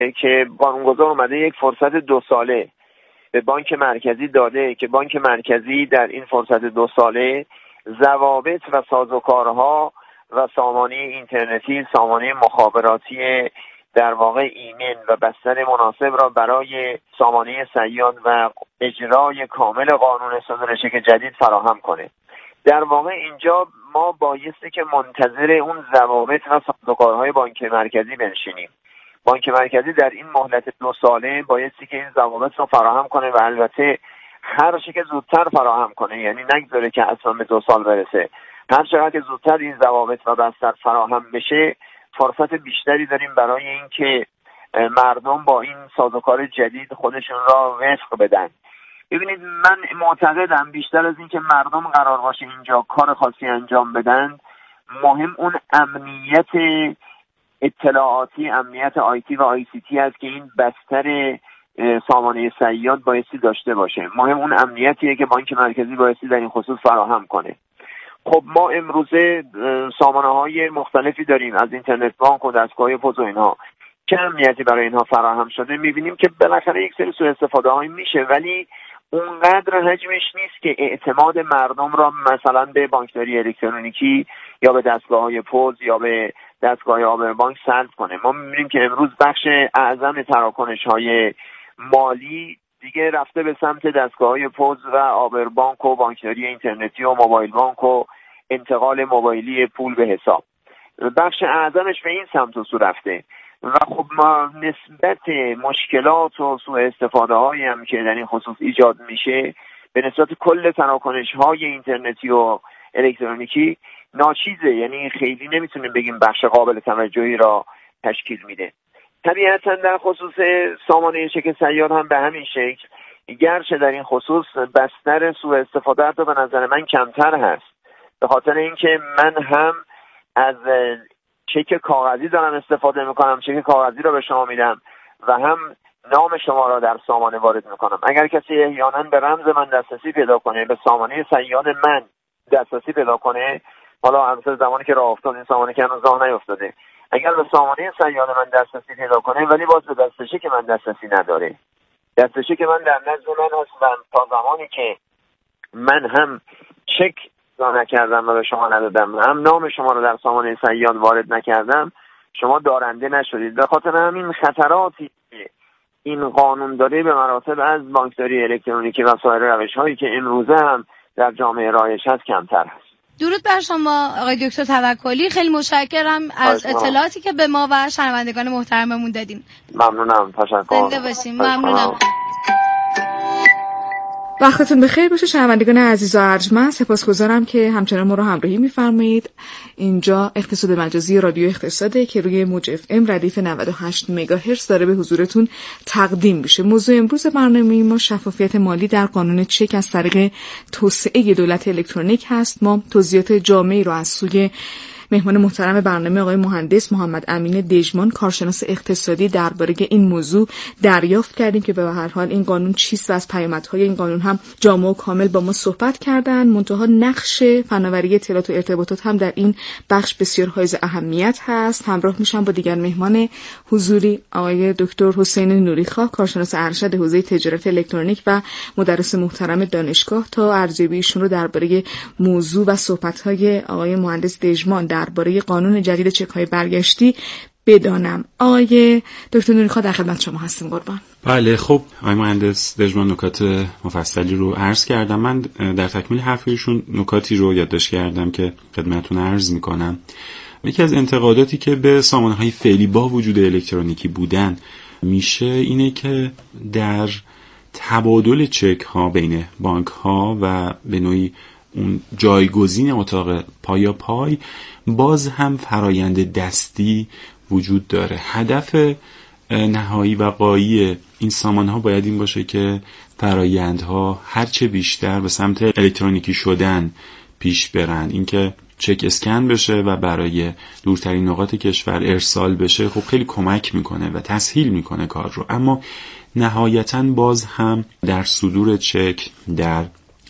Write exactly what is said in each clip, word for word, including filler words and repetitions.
که قانونگذار اومده یک فرصت دو ساله به بانک مرکزی داده که بانک مرکزی در این فرصت دو ساله ضوابط و سازوکارها و سامانه اینترنتی، سامانه مخابراتی در واقع ایمن و بستر مناسب را برای سامانه صیاد و اجرای کامل قانون صادر چک جدید فراهم کنه. در واقع اینجا ما بایستی که منتظر اون ضوابط و سازوکارهای بانک مرکزی بنشینیم. بانک مرکزی در این مهلت دو ساله بایستی که این ضوابط رو فراهم کنه و البته هر چه که زودتر فراهم کنه، یعنی نگذاره که اصلا به دو سال برسه. هر چقدر که زودتر این ضوابط و بستر فراهم بشه فرصت بیشتری داریم برای اینکه مردم با این سازوکار جدید خودشون را وفق بدن. ببینید من معتقدم بیشتر از این که مردم قرار باشه اینجا کار خاصی انجام بدن، مهم اون امنیت اطلاعاتی، امنیت آیتی و آی سی تی است که این بستر سامانه صیاد بایستی داشته باشه. مهم اون امنیتیه که بانک مرکزی بایستی در این خصوص فراهم کنه. خب ما امروزه سامانه‌های مختلفی داریم، از اینترنت بانک و دستگاه پوز و اینها. چه امنیتی برای اینها فراهم شده؟ می‌بینیم که بالاخره یک سری سوء استفاده‌هایی میشه، ولی اونقدر حجمش نیست که اعتماد مردم را مثلا به بانکداری الکترونیکی یا به دستگاه‌های پوز یا به دستگاه آبر بانک سلب کنه. ما می‌بینیم که امروز بخش اعظم تراکنش‌های مالی دیگه رفته به سمت دستگاه‌های پوز و آبر بانک و بانکداری اینترنتی و موبایل بانک و انتقال موبایلی پول به حساب. بخش اعظمش به این سمت و سو رفته و خب ما نسبت مشکلات و سوء استفاده هایی هم که در این خصوص ایجاد میشه به نسبت کل تراکنش‌های اینترنتی و الکترونیکی ناچیزه، یعنی خیلی نمیتونیم بگیم بخش قابل توجهی را تشکیل میده. طبیعتا در خصوص سامانه چک صیاد هم به همین شکل، گرچه در این خصوص بستر سوء استفاده رو به نظر من کمتر هست، به خاطر اینکه من هم از چک کاغذی دارم استفاده میکنم، چک کاغذی رو به شما میدم و هم نام شما را در سامانه وارد میکنم. اگر کسی احیانا به رمز من دسترسی پیدا کنه، به سامانه صیاد من دسترسی پیدا کنه، حالا البته زمانی که راه افتاد این سامانه که هنوز راه نیفتاده، اگر به سامانه صیاد من دسترسی پیدا کنه ولی باز به دسترسی که من دسترسی نداره، دسترسی که من در نزد من هستم تا زمانی که من هم چک نکردم و به شما ندادم، هم نام شما رو در سامانه صیاد وارد نکردم، شما دارنده نشدید. به خاطر همین خطراتی که این قانون داره به مراتب از بانکداری الکترونیکی و سایر روش‌هایی که امروزه هم در جامعه رایج هست کمتر هست. درود بر شما آقای دکتر توکلی، خیلی متشکرم از اطلاعاتی که به ما و شنوندگان محترممون دادین. ممنونم، تشکر. زنده باشیم. ممنونم. وقتتون بخیر باشه شنوندگان عزیز و ارجمند. سپاسگزارم که همچنان ما رو همراهی می‌فرمایید. اینجا اقتصاد مجازی رادیو اقتصاده که روی موج اف ام ردیف نود و هشت مگاهرتز داره به حضورتون تقدیم میشه. موضوع امروز برنامه ما شفافیت مالی در قانون چک از طریق توسعه دولت الکترونیک هست. ما توضیحات جامعی رو از سوی مهمان محترم برنامه آقای مهندس محمد امین دژمان، کارشناس اقتصادی، درباره این موضوع دریافت کردیم که به هر حال این قانون چیست و از پیامدهای این قانون هم جامع و کامل با ما صحبت کردن. منتها نقش فناوری اطلاعات و ارتباطات هم در این بخش بسیار حائز اهمیت هست. همراه میشم با دیگر مهمان حضوری آقای دکتر حسین نوریخواه، کارشناس ارشد حوزه تجارت الکترونیک و مدرس محترم دانشگاه، تا ارزیابی ایشون رو درباره موضوع و صحبت‌های آقای مهندس دژمان درباره قانون جدید چک‌های برگشتی بدانم. آقای دکتر نوریخواه در خدمت شما هستیم. قربان. بله، خب آقای مهندس دژمان نکات مفصلی رو عرض کردم. من در تکمیل حرفشون نکاتی رو یادداشت کردم که خدمتتون عرض میکنم. یکی از انتقاداتی که به سامانه‌های فعلی با وجود الکترونیکی بودن میشه اینه که در تبادل چک ها بین بانک ها و به نوعی اون جایگزین اتاق پایا پای باز هم فرایند دستی وجود داره. هدف نهایی و غایی این سامانه ها باید این باشه که فرایندها هرچه بیشتر به سمت الکترونیکی شدن پیش برن. اینکه چک اسکن بشه و برای دورترین نقاط کشور ارسال بشه خب خیلی کمک میکنه و تسهیل میکنه کار رو، اما نهایتاً باز هم در صدور چک، در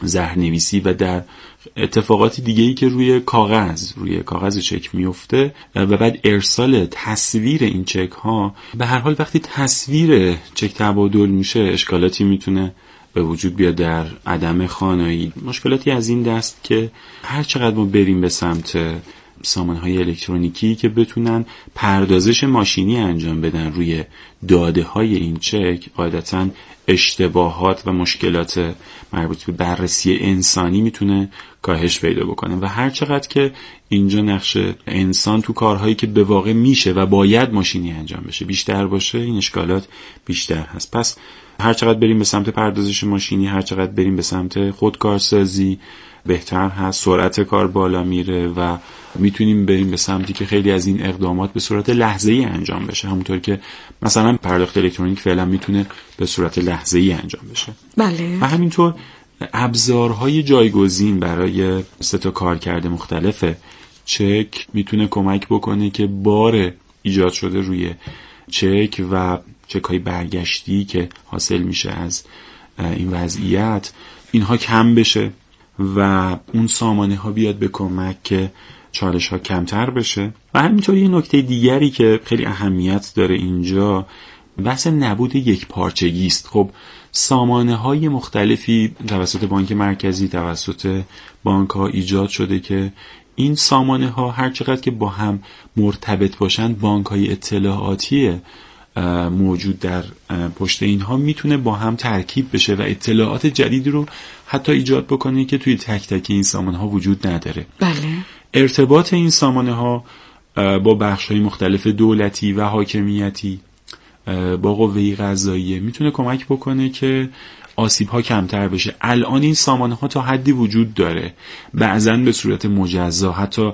زهرنویسی و در اتفاقات دیگه‌ای که روی کاغذ روی کاغذ چک میفته و بعد ارسال تصویر این چک ها، به هر حال وقتی تصویر چک تبادل میشه اشکالاتی میتونه به وجود بیاد در عدم خوانایی، مشکلاتی از این دست که هر چقدر ما بریم به سمت سامانه‌های الکترونیکی که بتونن پردازش ماشینی انجام بدن روی داده‌های این چک، قاعدتاً اشتباهات و مشکلات مربوط به بررسی انسانی میتونه کاهش پیدا بکنه و هر چقدر که اینجا نقش انسان تو کارهایی که به واقع میشه و باید ماشینی انجام بشه بیشتر باشه، این اشکالات بیشتر هست. پس هر چقدر بریم به سمت پردازش ماشینی، هر چقدر بریم به سمت خودکارسازی بهتر هست، سرعت کار بالا میره و میتونیم بریم به سمتی که خیلی از این اقدامات به صورت لحظه‌ای انجام بشه، همونطور که مثلا پرداخت الکترونیک فعلا میتونه به صورت لحظه‌ای انجام بشه. بله. و همینطور ابزارهای جایگزین برای سه تا کارکرد مختلف چک میتونه کمک بکنه که بار ایجاد شده روی چک و چک‌های برگشتی که حاصل میشه از این وضعیت اینها کم بشه و اون سامانه ها بیاد به کمک که چالش ها کمتر بشه. و همینطور یه نکته دیگری که خیلی اهمیت داره اینجا بحث نبود یک پارچگی است. خب سامانه های مختلفی توسط بانک مرکزی، توسط بانک ها ایجاد شده که این سامانه ها هر چقدر که با هم مرتبط باشند، بانک های اطلاعاتی موجود در پشت اینها میتونه با هم ترکیب بشه و اطلاعات جدیدی رو حتی ایجاد بکنه که توی تک تک این سامانه ها وجود نداره. بله. ارتباط این سامانه ها با بخش های مختلف دولتی و حاکمیتی، با قوه قضاییه میتونه کمک بکنه که آسیب ها کمتر بشه. الان این سامانه ها تا حدی وجود داره، بعضاً به صورت مجزا، حتی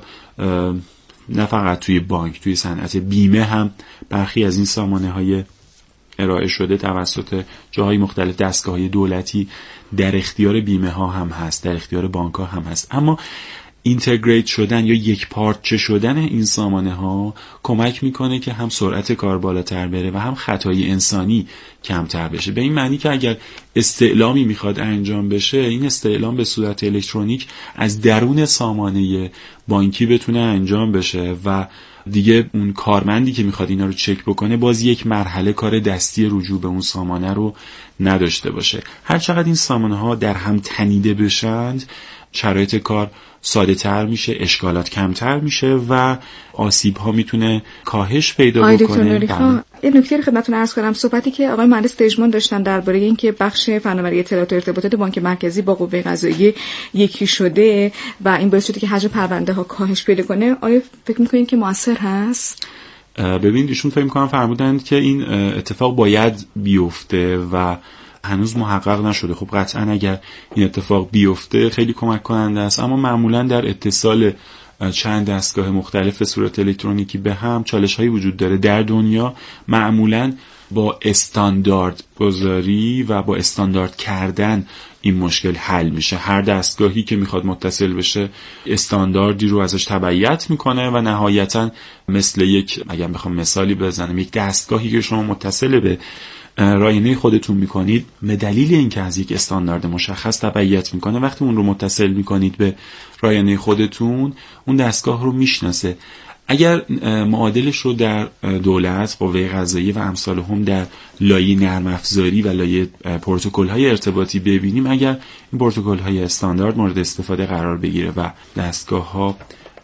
نه فقط توی بانک، توی صنعت بیمه هم برخی از این سامانه های ارائه شده توسط جاهای مختلف، دستگاه‌های دولتی در اختیار بیمه ها هم هست، در اختیار بانک ها هم هست. اما اینتگریت شدن یا یک پارچه شدن این سامانه ها کمک میکنه که هم سرعت کار بالاتر بره و هم خطای انسانی کمتر بشه. به این معنی که اگر استعلامی میخواد انجام بشه، این استعلام به صورت الکترونیک از درون سامانه بانکی بتونه انجام بشه و دیگه اون کارمندی که میخواد اینا رو چک بکنه باز یک مرحله کار دستی رجوع به اون سامانه رو نداشته باشه. هر چقدر این سامانه ها در هم تنیده بشند، شرایط کار ساده تر میشه، اشکالات کمتر میشه و آسیب ها میتونه کاهش پیدا بکنه. یه نکته رو خدمتتون عرض کنم. صحبتی که آقای مهندس دژمان داشتن درباره اینکه بخش فناوری اطلاعات و ارتباطات بانک مرکزی با قوه قضاییه یکی شده و این باعث شده که حجم پرونده ها کاهش پیدا کنه، آیا فکر می‌کنید که موثر هست؟ ببینید ایشون فکر می‌کنم فرمودند که این اتفاق باید بیفته و هنوز محقق نشده. خب قطعا اگر این اتفاق بیفته خیلی کمک کننده است، اما معمولا در اتصال چند دستگاه مختلف به صورت الکترونیکی به هم چالش هایی وجود داره. در دنیا معمولا با استاندارد گذاری و با استاندارد کردن این مشکل حل میشه. هر دستگاهی که میخواد متصل بشه استانداردی رو ازش تبعیت میکنه و نهایتا مثل یک، اگر بخوام مثالی بزنم، یک دستگاهی که شما متصل به رایانه خودتون میکنید به دلیل اینکه از یک استاندارد مشخص تبعیت میکنه، وقتی اون رو متصل میکنید به رایانه خودتون اون دستگاه رو میشناسه. اگر معادلش رو در دولت، قوه قضاییه و امثال هم در لایه نرم افزاری و لایه پروتکل های ارتباطی ببینیم، اگر این پروتکل های استاندارد مورد استفاده قرار بگیره و دستگاه ها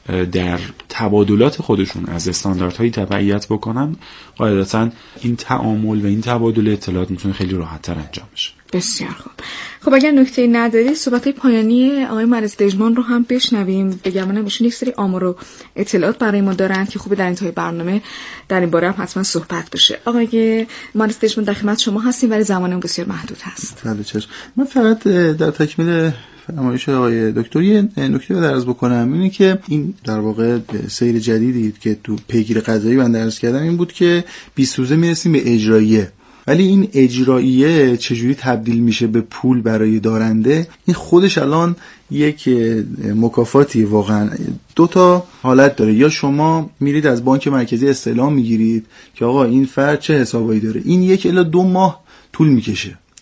در تبادلات خودشون از استانداردهایی تبعیت بکنن، قاعدتاً این تعامل و این تبادل اطلاعات میتونه خیلی راحت‌تر انجام بشه. بسیار خوب. خب اگر نکته‌ای نداری، صحبت‌های پایانی آقای مهندس دژمان رو هم بشنویم. بگم من ایشون یک سری آمار و اطلاعات برای ما دارن که خوبه در انتهای برنامه در این باره هم حتما صحبت بشه. آقای مهندس دژمان در خدمت شما هستیم ولی زمانمون بسیار محدود هست. بله چشم. من فقط در تکمیل فرمایش آقای دکتر یه نکته رو عرض بکنم، اینه که این در واقع سیر جدیدی که تو پیگیر قضایی بنده عرض کردم این بود که بیست روزه میرسیم به اجراییه، ولی این اجراییه چجوری تبدیل میشه به پول برای دارنده، این خودش الان یک مکافاتی. واقعا دو تا حالت داره، یا شما میرید از بانک مرکزی استعلام میگیرید که آقا این فرد چه حسابایی داره، این یک الی دو ماه طول میکشه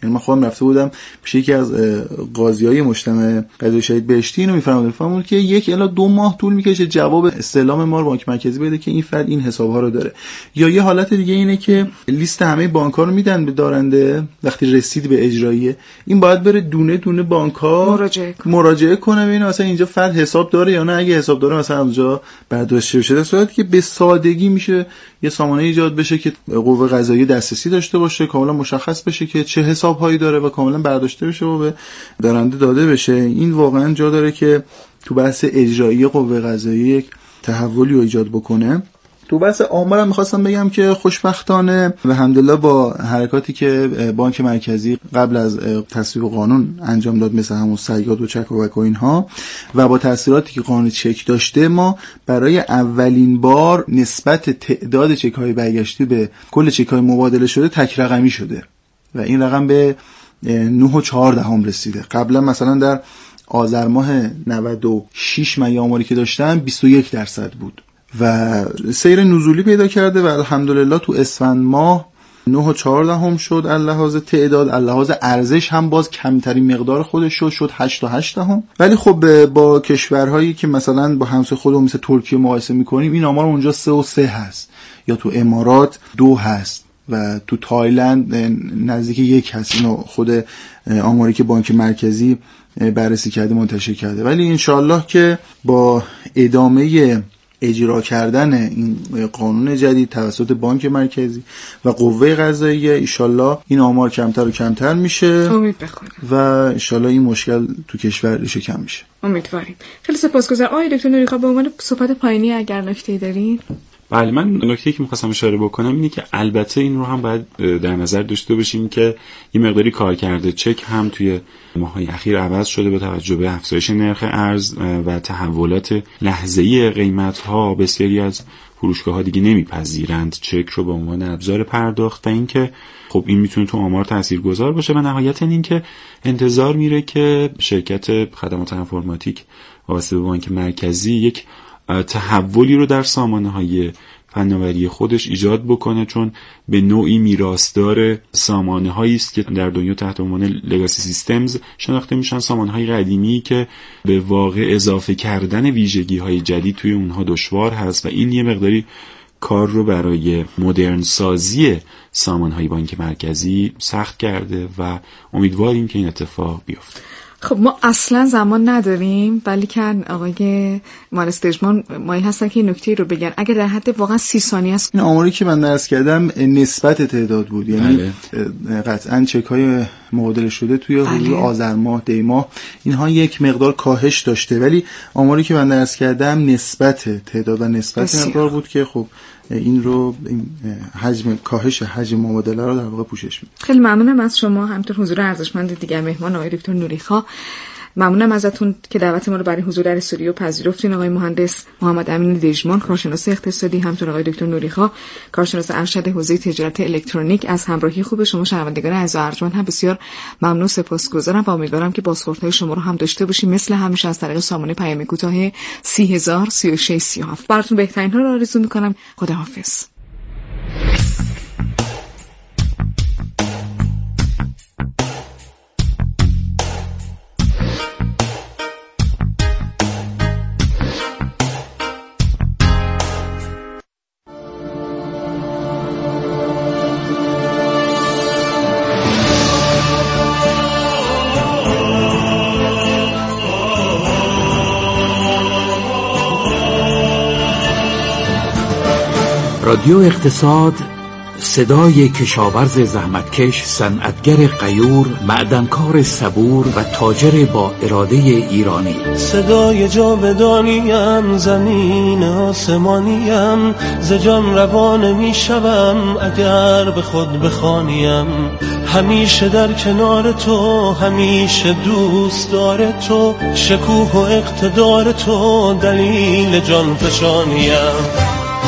یعنی من خودم رفته بودم پیش یکی از قاضیای مجتمع قضای شهید بهشتی، اینو میفهمم فهمون که یک الی دو ماه طول میکشه جواب استعلام ما رو بانک مرکزی بده که این فرد این حساب‌ها رو داره. یا یه حالت دیگه اینه که لیست همه بانک‌ها رو میدن به دارنده، وقتی رسید به اجرایی این باید بره دونه دونه بانک‌ها مراجعه کنه مراجعه کنه ببینه مثلا اینجا فرد حساب داره یا نه، اگه حساب داره مثلا اونجا برداشت بشه. در صورتی که به سادگی میشه یه سامانه ایجاد بشه که قوه قضاییه دسترسی داشته باشه، کاملا مشخص بشه که چه حساب‌هایی داره و کاملا برداشته بشه و به دارنده داده بشه. این واقعا جا داره که تو بحث اجرایی قوه قضاییه یک تحولی رو ایجاد بکنه. تو بحث آمارم میخواستم بگم که خوشبختانه و الحمدلله با حرکاتی که بانک مرکزی قبل از تصویب قانون انجام داد، مثل همون صیاد و چک و اینها، و با تاثیراتی که قانون چک داشته، ما برای اولین بار نسبت تعداد چک‌های برگشتی به کل چک‌های مبادله شده تک رقمی شده و این رقم به نه و چهار دهم رسیده. قبلا مثلا در آذر ماه نود و شش من آماری که داشتم بیست و یک درصد بود و سیر نزولی پیدا کرده و الحمدلله تو اسفند ماه نه و چهار دهم شد اللحاظ تعداد. اللحاظ ارزش هم باز کمترین مقدار خودش شد شد هشت و هشت دهم. ولی خب با کشورهایی که مثلا با همسایه خودمون مثل ترکیه مقایسه میکنیم این آمار اونجا سه و سه هست، یا تو امارات دو هست و تو تایلند نزدیک یک هست. اینو خود آماری که بانک مرکزی بررسی کرده منتشر کرده. ولی انشالله که با ادامه اجرا کردن این قانون جدید توسط بانک مرکزی و قوه قضاییه انشالله این آمار کمتر و کمتر میشه، امید بخوریم و انشالله این مشکل تو کشور ریشه کم میشه. امیدواریم. خیلی سپاسگزارم. آقای دکتر نوریخا به عنوان صحبت پایانی اگر نکته‌ای دارین؟ بله، من نکته‌ای که می‌خواستم اشاره بکنم اینه که البته این رو هم باید در نظر داشته باشیم که یه مقداری کارکرد چک هم توی ماه‌های اخیر عوض شده به توجه به افزایش نرخ ارز و تحولات لحظه‌ای قیمت‌ها. بسیاری از فروشگاه‌ها دیگه نمیپذیرند چک رو به عنوان ابزار پرداخت و اینکه خب این میتونه تو آمار تاثیرگذار باشه. و نهایتاً این که انتظار میره که شرکت خدمات انفرماتیک واسه بانک مرکزی یک تحولی رو در سامانه‌های فناوری خودش ایجاد بکنه، چون به نوعی میراثدار سامانه‌هایی است که در دنیا تحت عنوان لگاسی سیستمز شناخته میشن، سامانه‌های قدیمی که به واقع اضافه کردن ویژگی‌های جدید توی اونها دشوار هست و این یه مقداری کار رو برای مدرن سازی سامانه‌های بانک مرکزی سخت کرده و امیدواریم که این اتفاق بیفته. خب ما اصلا زمان نداریم، ولی کن آقای مهندس دژمان مایل هستن که این نکته رو بگن اگر در حد واقعا سی ثانیه است. این آماری که من درس کردم نسبت تعداد بود، یعنی بله. قطعا چک‌های مبادله شده توی حدود آذر ماه دی ماه اینها یک مقدار کاهش داشته، ولی آماری که من درس کردم نسبت تعداد و نسبت مقدار بود که خب این رو این حجم کاهش حجم مبادله رو در واقع پوشش میده. خیلی ممنونم از شما، همینطور حضور ارزشمند دیگر مهمان آقای دکتر نوریخا. ممنونم ازتون که دعوت ما رو برای حضور در استودیو پذیرفتین. آقای مهندس محمد امین دژمان کارشناس اقتصادی، همچنین آقای دکتر نوریخا کارشناس ارشد حوزه تجارت الکترونیک، از همراهی خوب شما شنوندگان عزیز و ارجمند هم بسیار ممنون سپاسگزارم و امیدوارم که بازخوردهای شما رو هم داشته باشیم مثل همیشه از طریق سامانه پیام کوتاه سی هزار سی و شش سی و هفت. براتون بهترین ها رو آرزو میکنم. خداحافظ. رادیو اقتصاد، صدای کشاورز زحمتکش، صنعتگر غیور، معدنکار صبور و تاجر با اراده ایرانی. صدای جاودانیم، زمین آسمانیم، ز جان روان می شوم اگر به خود بخوانیم. همیشه در کنار تو، همیشه دوست دار تو، شکوه و اقتدار تو دلیل جان فشانیم.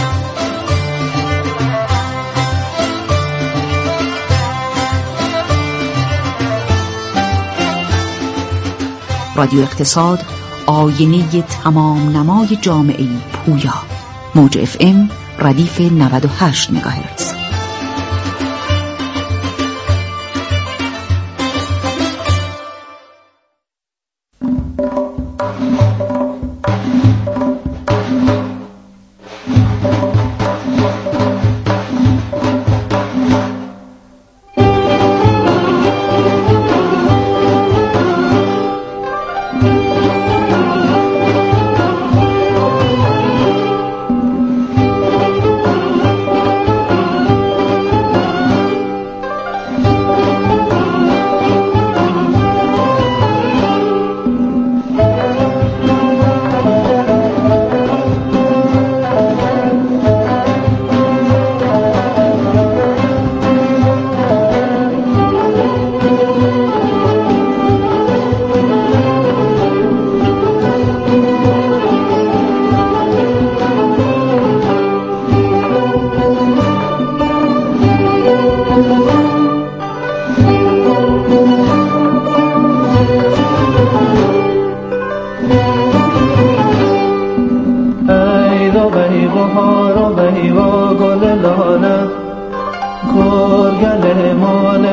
رادیو اقتصاد، آینه تمام نمای جامعه پویا. موج اف ام ردیف نود و هشت مگاهرتز.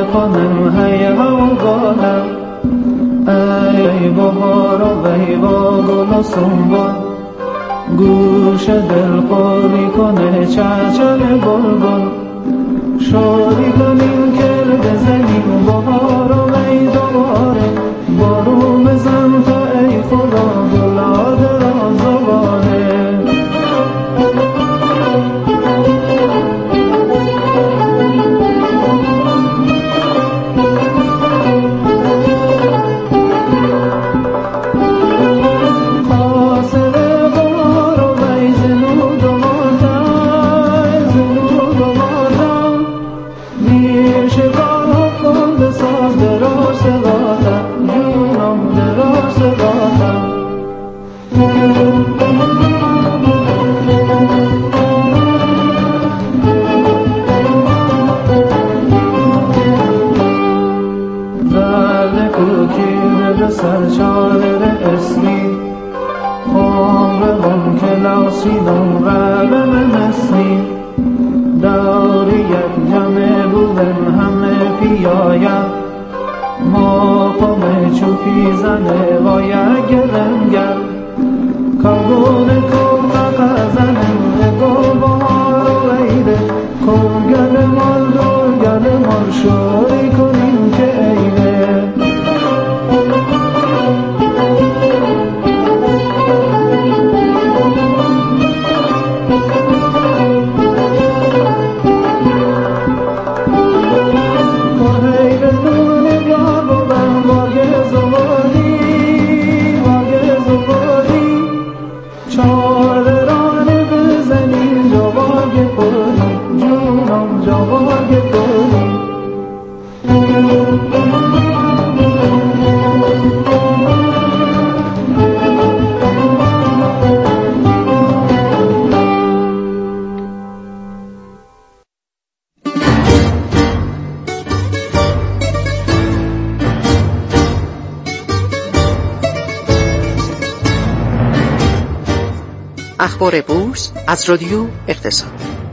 کنم هی هوانم ای بهار و ای با گل و سنبل گوش دل قالی کنه چهچه بلبل شادی کنیم که بزنیم بهار و ای دوباره بارون بزن تا ای خدا گلاد را زبانه سرچاله اسمی عمرم که لاسیدم قلم مسنی داری یک جمع بودن همه پیایم ما قوم چوکی زنه و یک گرنگر کارگون کار قزنه گل بهار و عیده کن گل مال دور گل مال شوری کنیم که عیده اخبار بورس از رادیو اقتصاد.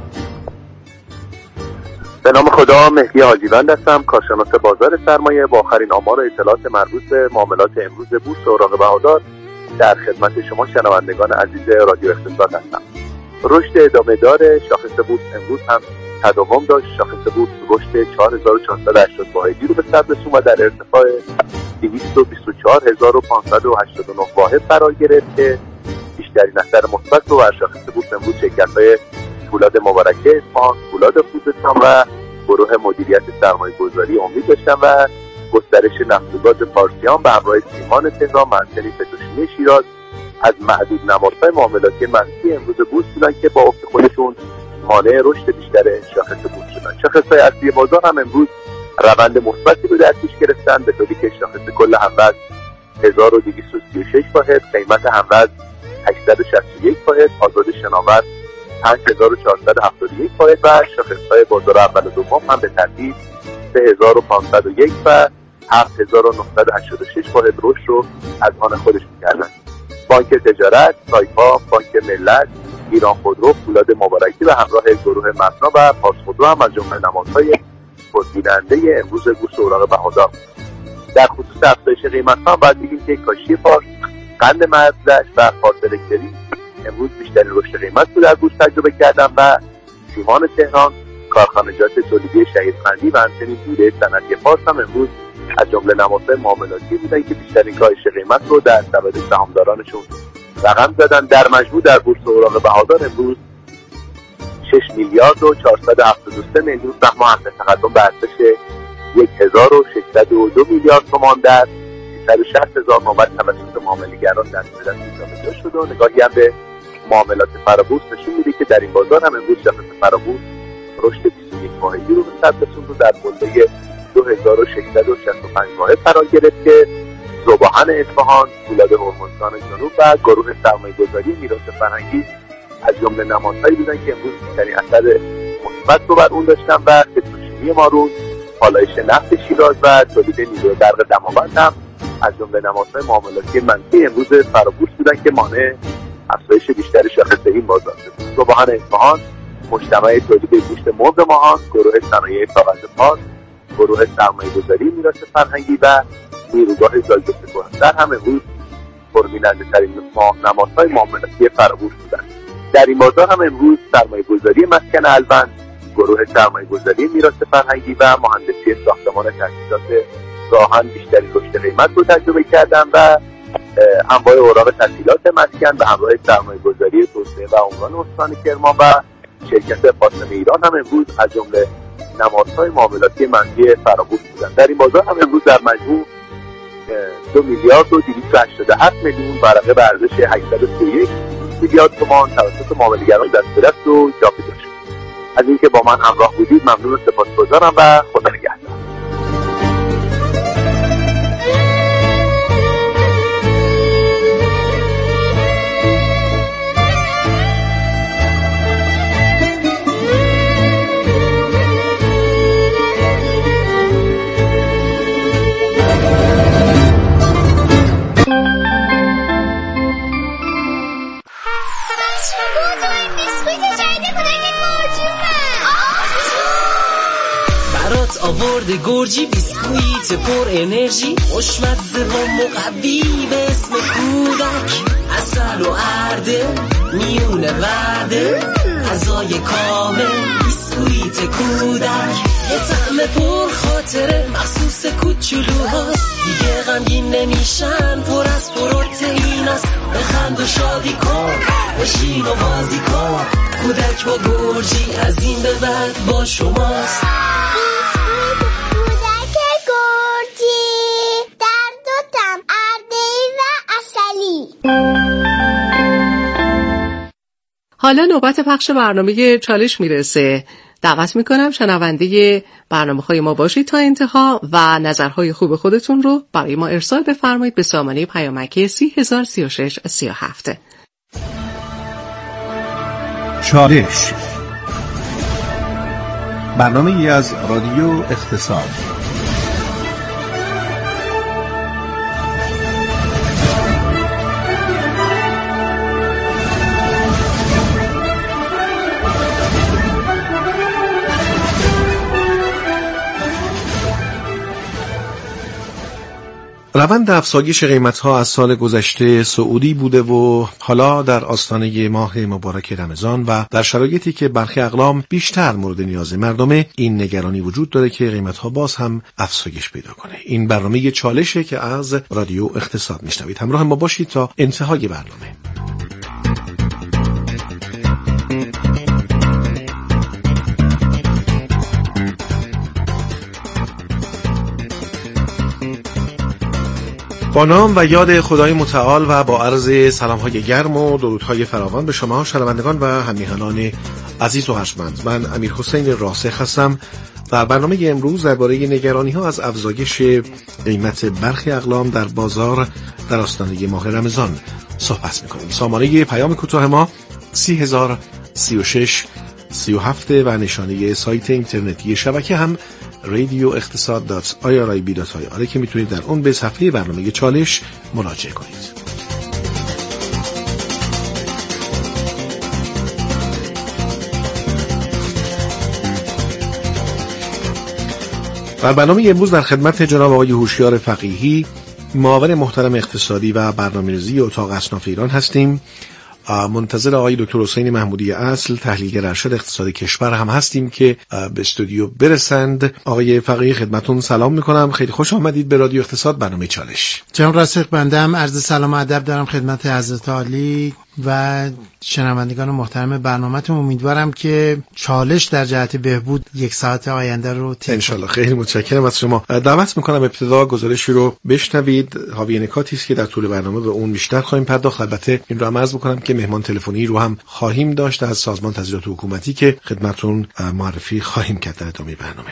به نام خدا، مهدی حاجیوند هستم، کارشناس بازار سرمایه با آخرین آمار و اطلاعات مربوط به معاملات امروز بورس اوراق بهادار در خدمت شما شنوندگان عزیز رادیو اقتصاد هستم. رشد ادامه دار شاخص بورس امروز هم تداوم داشت. شاخص بورس رشد چهار هزار و چهارصد و هشتاد واحدی رو به ثبت رسوند و در ارتفاع دویست و بیست و چهار هزار و پانصد و هشتاد و نه واحد قرار گرفت که بیشترین اثر مثبت رو بر شاخص بورس امروز شرکت‌های فولاد مبارکه اصفهان، فولاد خوزستان و گروه مدیریت سرمایه‌گذاری امید داشتن و گسترش نفت و گاز پارسیان به همراه سیمان تهران، معدن پتروشیمی شیراز از معدود نمادهای معاملاتی منفی امروز بورس بودن که با افت خودشون مانع رشد بیشتر شاخص بورس شدن. شاخص‌های اصلی بازار هم امروز روند مثبتی رو در پیش گرفتن، به طوری که شاخص کل همرز هزار و دویست و سی و شش واحد، قیمت همرز هشتصد و شصت و یک واحد، آزاد شناور پنج هزار و چهارصد و هفتاد و یک واحد و شاخص‌های بازار اول و دوم هم به ترتیب سه هزار و پانصد و یک و هفت هزار و نهصد و هشتاد و شش واحد رشد رو از آن خودشون کردن. بانک تجارت، سایپا، بانک ملت، ایران خودرو، فولاد مبارکی و همراه گروه مبنا و پارس خودرو هم از جمله نمادهای پربیننده امروز بورس اوراق بهادار. در خصوص افزایش قیمت‌ها باید بگیم که کاشی فارس، قند مرزدشت و فارس الکتریک امروز بیشترین رشد قیمت رو در بورس تجربه کردن و سیمان تهران، کارخانجات تولیدی شهیدخندی و همچنین دوره صنعتی فارس هم امروز از جمله نمادهای معاملاتی بودن که بیشترین کاهش قیمت رو در سبد سهامدارانشون رقم زدن. در مجموع در بورس اوراق بهادار امروز شش میلیارد و چهارصد و هفتاد و سه میلیون سهم حق تقدم به ارزش یک هزار و ششصد و دو میلیارد تومان در سیصد و شصت هزار نوبت توسط معامله‌گران در صورت جابجا شده و نگاهی هم به معاملات فرابورس نشون میده که در این بازار هم امروز شاخص فرابورس رشد بیست و یک واحدی رو به ثبت رسوند و در قله دو هزار و ششصد و شصت و پنج واحد قرار گرفت که ذوباهن اصفهان، فولاد هرمزگان جنوب و گروه سرمایه‌گذاری میراث فرهنگی از جمله نمادهایی بودن که امروز بیشترین اثر مثبت رو بر اون داشتن و پتروشیمی مارون، پالایش نفت شیراز و تولید نیروی برق دماوند هم از جمله نمادهای معاملاتی منفی امروز فرابورس بودن که مانع افزایش بیشتر شاخص این بازار شد. ذوباهن اصفهان، مجتمع تولید گوشت مرغ ماهان، گروه صنایع کاغذ پاس، گروه سرمایه‌گذاری میراث فرهنگی و نیروگاه زایده کننده هم امروز پربیننده ترین نمادهای معاملاتی فرابورس بودند. در این بازار هم امروز سرمایه‌گذاری مسکن البند، گروه سرمایه‌گذاری میراث فرهنگی و مهندسی ساختمان تاسیسات راهن بیشترین رشد قیمت رو تجربه کردن و انواع اوراق تسهیلات مسکن به همراه سرمایه‌گذاری توسعه و عمران استان کرمان و شرکت فاطمه ایران هم امروز از جمله نمادهای معاملاتی منفی فرابورس بودند. در این بازار هم امروز در مجموع دو میلیارد و دویست و هشتاد و هفت میلیون ورقه به ارزش هشتصد و سی و یک میلیارد تومان توسط معامله‌گران دستگرفت و جابجا شد. از اینکه با من همراه بودید ممنون و سپاسگزارم و خدا نگهدار. آورده گرجی بیسکویت پر انرژی خوشمزه و مقوی به اسم کودک، عسل و ارده میونه وعده غذای کامل بیسکویت کودک، یه طعم پر خاطره مخصوص کوچولوهاست، دیگه غمگین نمیشن پر از پروتئیناست، بخند و شادی کن بشین و بازی کن، کودک با گرجی از این به بعد با شماست. حالا نوبت پخش برنامه چالش میرسه. دعوت میکنم شنونده برنامه‌های ما باشید تا انتها و نظرهای خوب خودتون رو برای ما ارسال بفرمایید به سامانه پیامکی سی هزار سی و شش سی و هفت. چالش برنامه ای از رادیو اقتصاد. روند افزایش قیمت‌ها از سال گذشته صعودی بوده و حالا در آستانه ماه مبارک رمضان و در شرایطی که برخی اقلام بیشتر مورد نیاز مردمه، این نگرانی وجود داره که قیمت‌ها باز هم افزایش پیدا کنه. این برنامه چالشه که از رادیو اقتصاد میشنوید. همراه ما باشید تا انتهای برنامه. با نام و یاد خدای متعال و با عرض سلام‌های گرم و درودهای فراوان به شما شنوندگان و همیهنان عزیز و ارجمند، من امیر حسین راسخ هستم. در برنامه امروز درباره نگرانی‌ها از افزایش قیمت برخی اقلام در بازار در آستانه ماه رمضان صحبت می‌کنیم. سامانه پیام کوتاه ما سی هزار سی و شش سی و هفت و نشانه سایت اینترنتی شبکه هم رادیو اقتصاد دات آی آر آی بی دات آی آر که میتونید در اون به صفحه برنامه چالش مراجعه کنید. در برنامه امروز در خدمت جناب آقای هوشیار فقیهی، معاون محترم اقتصادی و برنامه‌ریزی اتاق اصناف ایران هستیم. منتظر آقای دکتر حسین محمودی اصل، تحلیلگر ارشد اقتصاد کشور هم هستیم که به استودیو برسند. آقای فقیهی خدمتون سلام میکنم، خیلی خوش آمدید به رادیو اقتصاد برنامه چالش. جناب راسخ، بنده هم عرض سلام و ادب دارم خدمت حضرت عالی و شنوندگان محترم برنامه‌تون. امیدوارم که چالش در جهت بهبود یک ساعت آینده رو طی ان شاء الله. خیلی متشکرم از شما. دعوت میکنم ابتدا گزارشی رو بشنوید، حاوی نکاتی است که در طول برنامه به اون بیشتر خواهیم پرداخت. البته این رو هم عرض بکنم که مهمان تلفنی رو هم خواهیم داشت از سازمان تسهیلات حکومتی که خدمتتون معرفی خواهیم کرد در ادامه برنامه.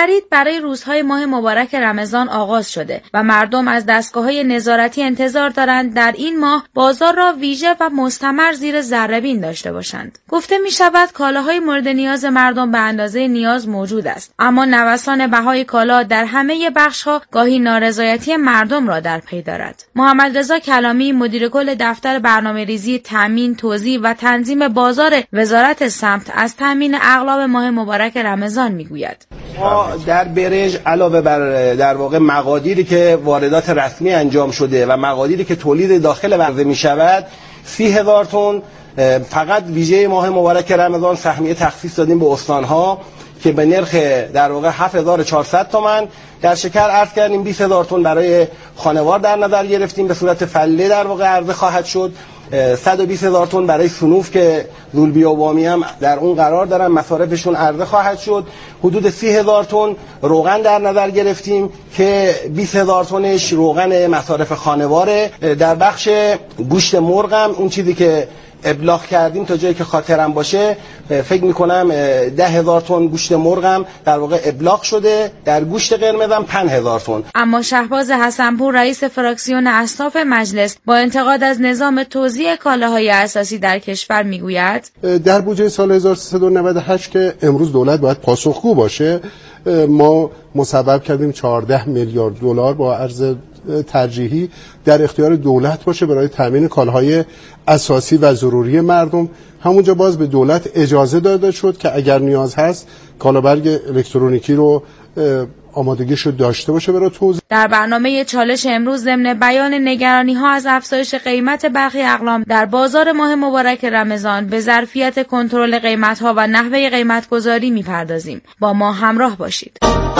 خرید برای روزهای ماه مبارک رمضان آغاز شده و مردم از دستگاه‌های نظارتی انتظار دارند در این ماه بازار را ویژه و مستمر زیر ذره‌بین داشته باشند. گفته می‌شود کالاهای مورد نیاز مردم به اندازه نیاز موجود است، اما نوسان بهای کالا در همه بخش‌ها گاهی نارضایتی مردم را در پی دارد. محمد رضا کلامی مدیر کل دفتر برنامه‌ریزی تامین، توزیع و تنظیم بازار وزارت سمت از تامین اغلاب ماه مبارک رمضان میگوید: ما در برنج علاوه بر در واقع مقادیری که واردات رسمی انجام شده و مقادیری که تولید داخل عرضه می شود، سی هزار تن فقط ویژه ماه مبارک رمضان سهمیه تخصیص دادیم به استانها که به نرخ در واقع هفت هزار و چهارصد تومان. در شکر عرض کردیم بیست هزار تن برای خانوار در نظر گرفتیم، به صورت فله در واقع عرضه خواهد شد. صد و بیست هزار تن برای صنوف که ذوالبیابانی هم در اون قرار دارن، مصارفشون عرضه خواهد شد. حدود سی هزار تن روغن در نظر گرفتیم که بیست هزار تنش روغن مصارف خانواره. در بخش گوشت مرغ هم اون چیزی که ابلاغ کردیم تا جایی که خاطرم باشه فکر میکنم ده هزار تن گوشت مرغم در واقع ابلاغ شده. در گوشت قرمزم پنج هزار تن. اما شهباز حسنپور رئیس فراکسیون اصناف مجلس با انتقاد از نظام توزیع کالاهای اساسی در کشور میگوید: در بودجه سال هزار و سیصد و نود و هشت که امروز دولت باید پاسخگو باشه، ما مصوب کردیم چهارده میلیارد دلار با ارز ترجیحی در اختیار دولت باشه برای تامین کالاهای اساسی و ضروری مردم. همونجا باز به دولت اجازه داده شد که اگر نیاز هست کالابرگ الکترونیکی رو آمادگیشو داشته باشه برای توزیع. در برنامه چالش امروز ضمن بیان نگرانی ها از افزایش قیمت برخی اقلام در بازار ماه مبارک رمضان به ظرفیت کنترل قیمت ها و نحوه قیمت گذاری میپردازیم. با ما همراه باشید.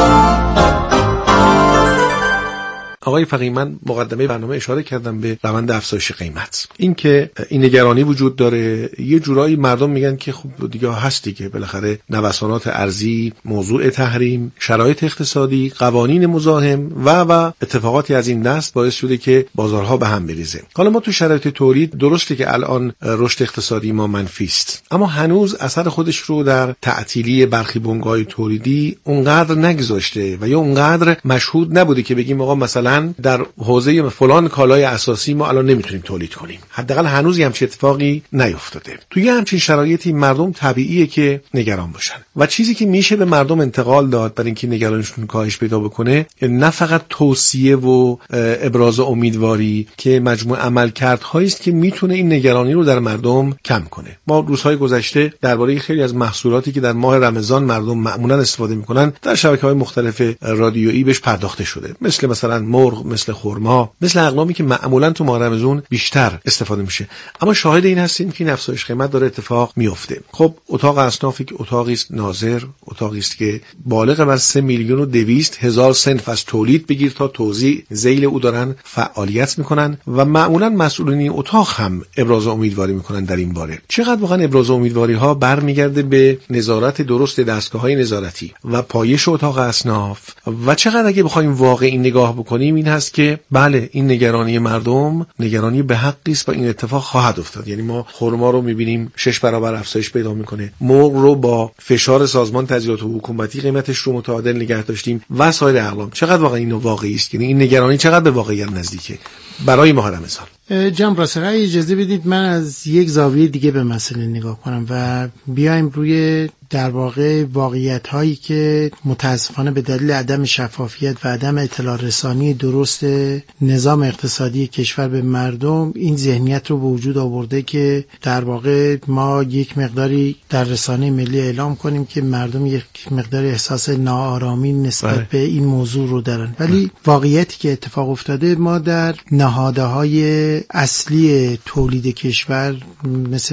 آقای فقیه، من مقدمه برنامه اشاره کردم به روند افزایش قیمت. این که این نگرانی وجود داره، یه جورایی مردم میگن که خب دیگه هست دیگه، بالاخره نوسانات ارزی، موضوع تحریم، شرایط اقتصادی، قوانین مزاحم و و اتفاقاتی از این دست باعث شده که بازارها به هم بریزه. حالا ما تو شرایط تولید درسته که الان رشد اقتصادی ما منفی است، اما هنوز اثر خودش رو در تعطیلی برخی بنگاه‌های تولیدی اونقدر نگذاشته و یا اونقدر مشهود نبوده که بگیم آقا مثلا در حوزه فلان کالای اساسی ما الان نمیتونیم تولید کنیم. حداقل هنوز همچین اتفاقی نیفتاده. توی همچین شرایطی مردم طبیعیه که نگران باشن و چیزی که میشه به مردم انتقال داد برای اینکه نگرانشون کاهش پیدا بکنه، نه فقط توصیه و ابراز امیدواری که مجموع عملکردهایی است که میتونه این نگرانی رو در مردم کم کنه. ما روزهای گذشته درباره خیلی از محصولاتی که در ماه رمضان مردم معمولا استفاده میکنن در شبکه‌های مختلف رادیویی بهش پرداخته شده، مثل مثلا مرغ، مثل خرما، مثل اقلامی که معمولا تو ماه رمضان بیشتر استفاده میشه. اما شاهد این هستیم که این افزایش قیمت داره اتفاق میفته. خب اتاق اصنافی که اتاقی است ناظر، اتاقی است که بالغ بر سه میلیون و دویست هزار صنف از تولید بگیر تا توزیع ذیل او دارن فعالیت میکنن و معمولا مسئولین این اتاق هم ابراز امیدواری میکنن در این باره. چقدر واقعا ابراز امیدواری ها برمیگرده به نظارت درست دستگاه‌های نظارتی و پایش اتاق اصناف و چقدر اگه بخوایم واقعی نگاه بکنیم این هست که بله، این نگرانی مردم نگرانی به حقی است و این اتفاق خواهد افتاد. یعنی ما خرما رو میبینیم شش برابر افزایش پیدا میکنه، مرغ رو با فشار سازمان تجهیزات حکومتی قیمتش رو متعادل نگه داشتیم و سایر اقلام. چقدر واقعا اینو واقعی است؟ یعنی این نگرانی چقدر به واقعیت نزدیکه برای ماه رمضان؟ جناب راسخی اجازه بدید من از یک زاویه دیگه به مسئله نگاه کنم و بیایم روی در واقع واقعیت هایی که متاسفانه به دلیل عدم شفافیت و عدم اطلاع رسانی درست نظام اقتصادی کشور به مردم این ذهنیت رو به وجود آورده که در واقع ما یک مقداری در رسانه ملی اعلام کنیم که مردم یک مقدار احساس ناآرامی نسبت بله. به این موضوع رو دارن، ولی واقعیتی که اتفاق افتاده ما در نهادهای اصلی تولید کشور مثل